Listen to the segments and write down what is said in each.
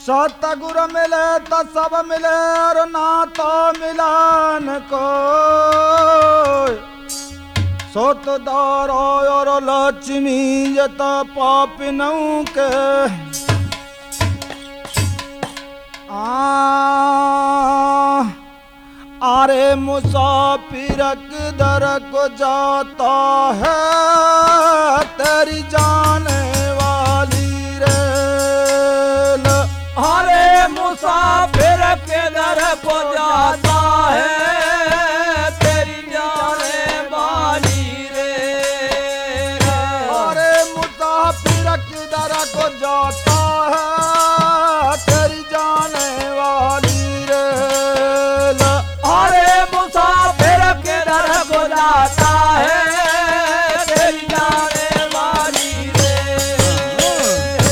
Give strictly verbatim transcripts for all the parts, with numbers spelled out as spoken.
सतगुर मिले तो सब मिले और ना तो मिलन को सोत दारो और लक्ष्मी जत पापिनों के आ आरे मुसाफिर किधर को जाता है तेरी जाने वाली रेल। अरे मुसाफिर किधर को जाता है तेरी जाने वाली रेल। अरे मुसाफिर किधर को जाता है तेरी जाने वाली रेल। अरे मुसाफिर किधर को जाता है तेरी जाने वाली रेल।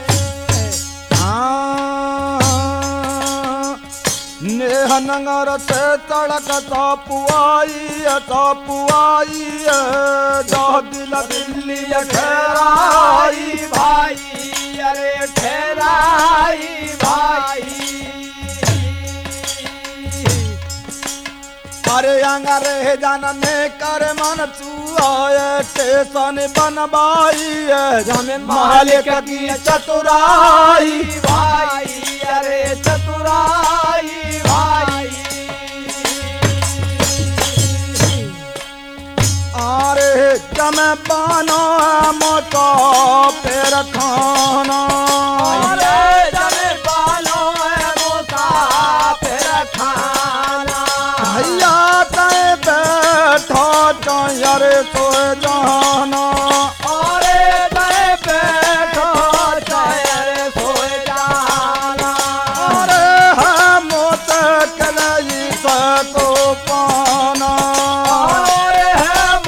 नेह नगर से सड़क तापुआई तापुआई जा दिल दिल्ली ठहराई भाई, अरे ठहराई भाई। अरे अंगरे जानने कर मन चुआए स्टेशन बनवाई हमें मालिक की चतुराई भाई, अरे चतुराई भाई। अरे जमे बानो मोटा पैर खाना। अरे जमे बानो मोटा पैर खाना। भैया तय बैठा अरे सोए जाना। अरे तय बैठा अरे सोए जाना। अरे हम कलई सको पाना। अरे हम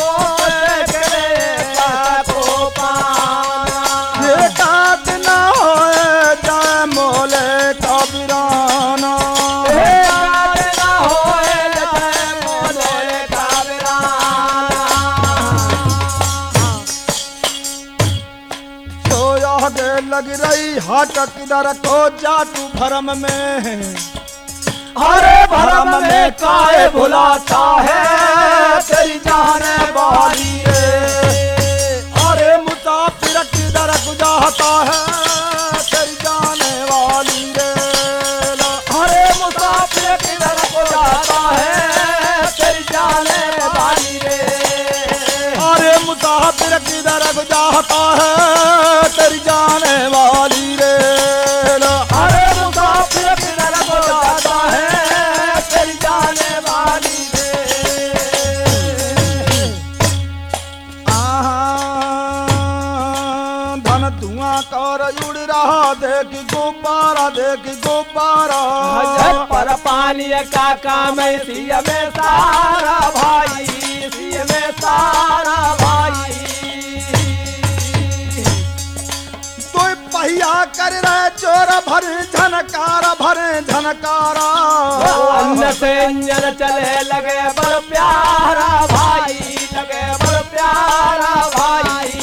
सको पाना। ये काट ना होए जाए मोले कबीराना। लग रही हाट किधर को जाटू भरम में। अरे भरम में काहे भुलाता है तेरी जाने वाली रे। अरे मुसाफिर किधर को जाता है तेरी जाने वाली रे। अरे मुसाफिर किधर को जाता है तेरी जाने वाली रे। अरे मुसाफिर किधर को जाता है तेरी जाने वाली रे। अरे मुसाफिर किधर को जाता है तेरी जाने वाली रे। आहा धन धुआं कर उड़ रहा देख गुब्बारा देख गुब्बारा। पर पानी का काम इसी में सारा भाई, इसी में सारा भाई। पहिया कर रहे चोर भरे झनकारा भरे झनकारा। अन्न से इंजन चले लगे बड़ प्यारा भाई, लगे बड़ प्यारा भाई।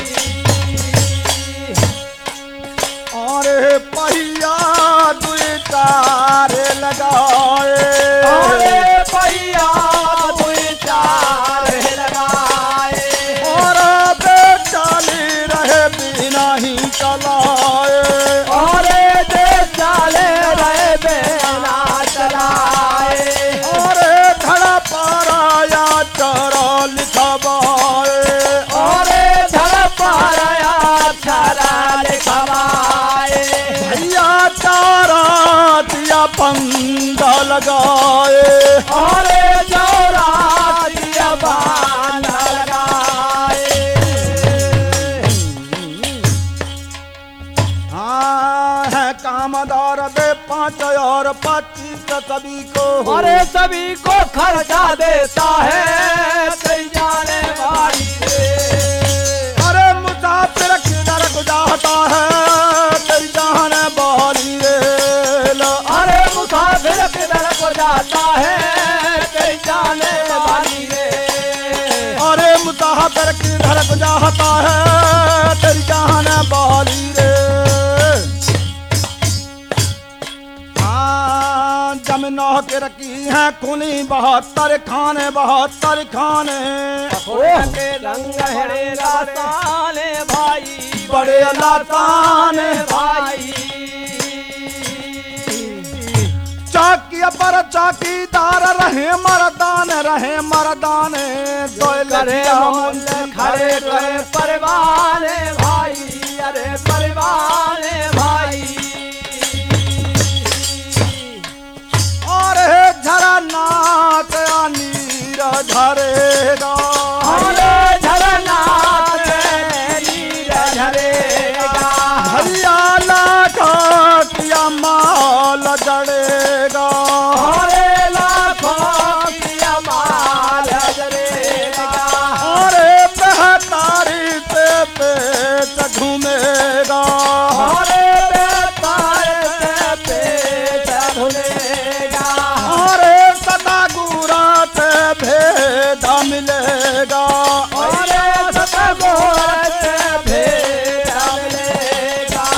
अरे पहिया दुई तारे लगाए। अरे पहिया दुई तारे लगाए। और बेचाली रहे बिना ही चलाए। अरे दे चाले रहे बेना चलाए। अरे धड़ा पाराया चरा लिखवाए। अरे धड़ पाराया चरा लिखवाए। भैया चारा दिया पंदा लगाए। अरे चौरा दिया बांधा लगाए। हाँ है कामदार दे पाँच और पच्चीस सभी को। अरे सभी को खर्चा देता है तेरी जाने वाली रे। अरे मुसाफिर किधर को जाता है तेरी जाने वाली रे। अरे मुसाफिर किधर को जाता है तेरी जाने वाली रे। अरे मुसाफिर किधर को जाता है तेरी जाने वाली रे। कह के रखी है खुली बहत्तर खाने बहत्तर खाने के रंग है लाताने भाई बड़े लाताने भाई चाकी पर चाकीदार रहे मर्दान रहे मर्दान करे खड़े करे परिवार भाई अरे परिवार भाई और झरना नीर झरेगा अरे झरना नीर झरेगा भैया लाखा किया माल जड़ेगा अरे लाखों किया माल जड़ेगा अरे बेहतारी से पेट घूमेगा अरे बेहतार से पेट घूमेगा अरे सदा गुरा से भेदा मिलेगा अरे सतगुर से भेद मिलेगा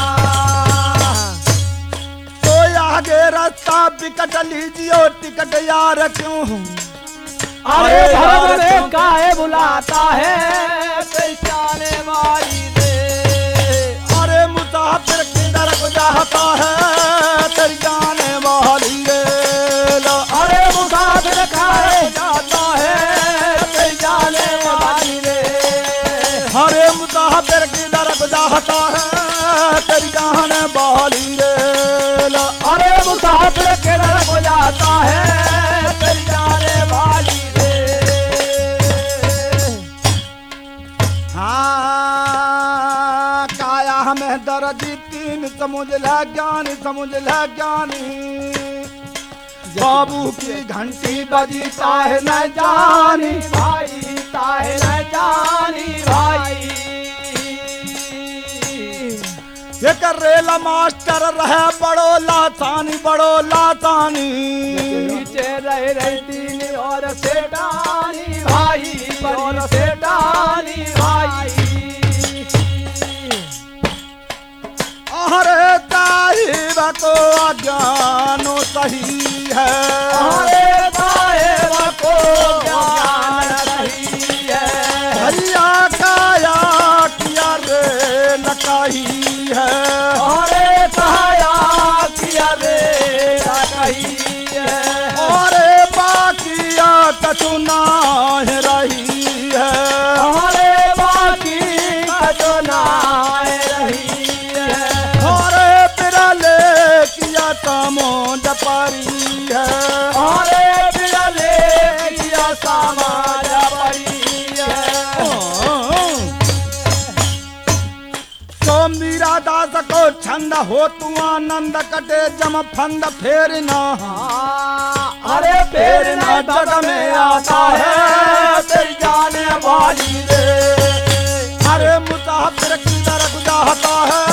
तो आगे रास्ता बिकट लीजिए टिकट यार क्यों अरे धर्म में काहे बुलाता है पहचाने वाली दे अरे मुसाफिर किधर को जाता है तेरी जाने वाली रेला अरे मुसाफिर काहे जाता है पहचाने वाली दे अरे मुसाफिर किधर को जाता है तेरी जाने वाली रेला अरे मुसाफिर किधर को जाता है पहचाने वाली दे हाँ काया हमें दर्दी तीन समझ ला ज्ञानी समझ ला ज्ञानी बाबू की घंटी बजी ताहे न जानी भाई ताहे न जानी भाई ये कर रेला मास्टर रहे बड़ो लातानी बड़ो लातानी नीचे रह रही तीन और सेठानी भाई और सेठानी भाई अरे ताहिब को अज्ञानो सही है अरे साहेब को ज्ञान रही है भैया काया किया रे नकाही है अरे सहाया किया रे कही है अरे बाकिया कछु नाह रही है अरे बाकी जो नाय रही है अरे बिरले किया तमोद परी है अरे बिरले किया समाज पड़ी है तो मीरा दास को छंद हो तू आनंद कटे जम फंद फेर ना अरे फिर न जग में आता है तेरी जाने वाली रे अरे मुसाफिर किधर को जाता है